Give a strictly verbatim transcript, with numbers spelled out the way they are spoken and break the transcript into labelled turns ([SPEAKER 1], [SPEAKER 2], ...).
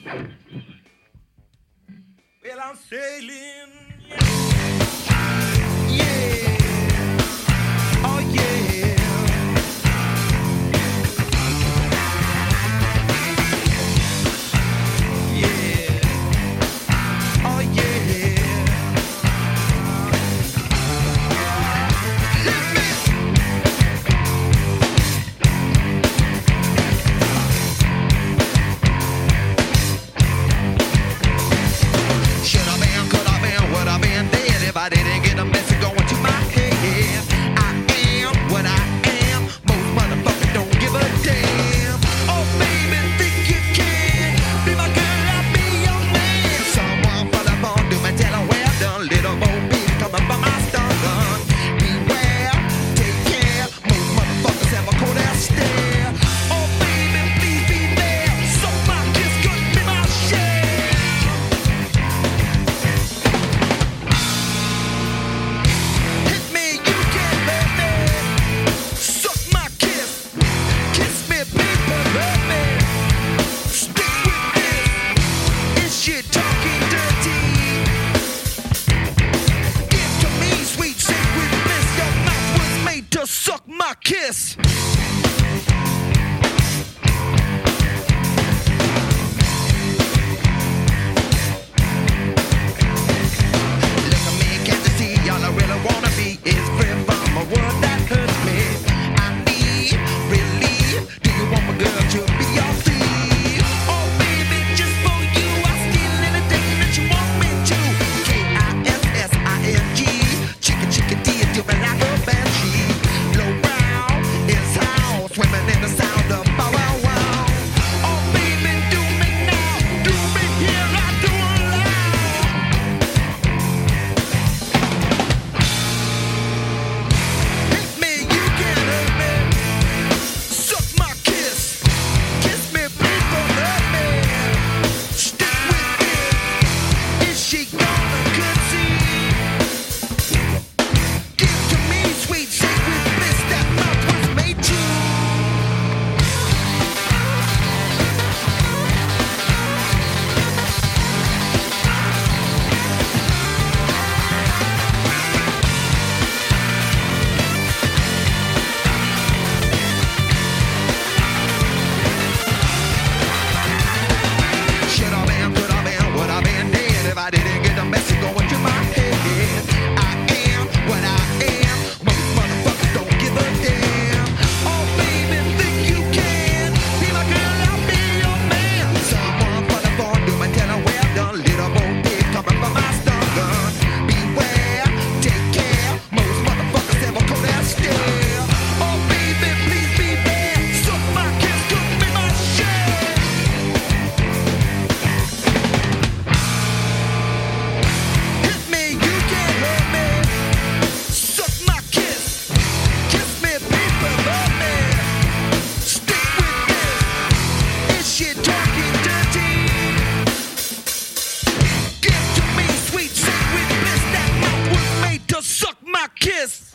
[SPEAKER 1] Well, I'm sailing.
[SPEAKER 2] Yeah. Oh yeah. Yeah. Oh yeah. Should I been, could I been, would I been dead if I didn't get a message going to my head? I am what I am. Most motherfuckers don't give a damn. Oh baby, think you can be my girl, I'll be your man. Someone for the phone, do my tell her well done. Little Bo Peep coming from my stun gun. Beware, take care. Most motherfuckers have a cold ass stare. Oh baby, please be there. So my kiss could be my share. Hit me, you can let me. Suck my kiss. Kiss me, people, let me. Stick with this. Is shit talking dirty? Give to me, sweet sacred bliss. Your mouth was made to suck my kiss. Look at me, can't you see? All I really wanna be is free from a world that hurts me. I need relief. Do you want my girl to be your thief? Oh baby, just for you, I'll steal anything that you want me to. K I S S I N G. Chicken, chicken, tea, do me like a banshee. Low brow is how swimming in the sound of bow wow wow. Oh baby, do me now, do me here, I do allow. Hit me, you can hurt me. Suck my kiss. Kiss me, people, hurt me. Stick with this. Is she gonna concede? Give to me, sweet sacred bliss. That mouth was made to. Should I been, could I been, would I been dead if I didn't get the message going to my head? I am what I am. Most motherfuckers don't give a damn. Oh baby, think you can be my girl, I'll be your man. Someone for the phone, do my tell her well done. Little Bo Peep coming from my stun gun. Beware, take care. Most motherfuckers have a cold ass stare. Oh baby, please be there. Suck my kiss, could be my share. Hit me, you can hurt me. Suck my kiss. Kiss me, people, love me. Stick with this. Is shit talking